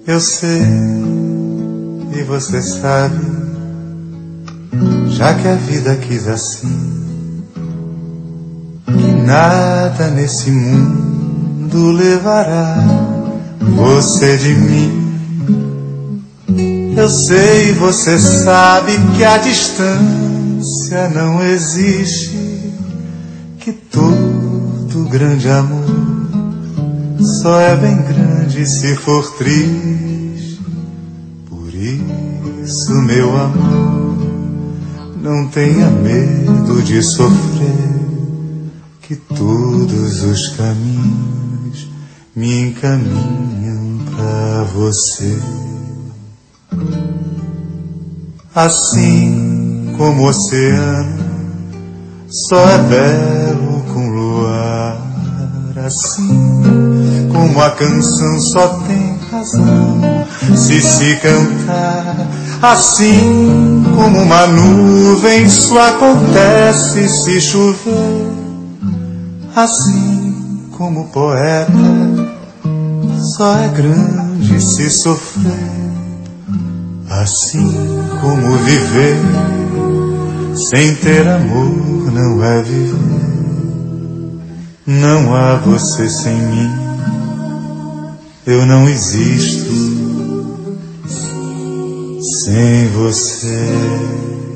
Eu sei e você sabe, já que a vida quis assim, que nada nesse mundo levará você de mim. Eu sei e você sabe que a distância não existe, que todo grande amor só é bem grande se for triste. Por isso, meu amor, não tenha medo de sofrer, que todos os caminhos me encaminham pra você. Assim como o oceano só é belo com luar, assim como a canção só tem razão se cantar, assim como uma nuvem só acontece se chover, assim como o poeta só é grande se sofrer, assim como viver sem ter amor não é viver. Não há você sem mim, eu não existo sem você.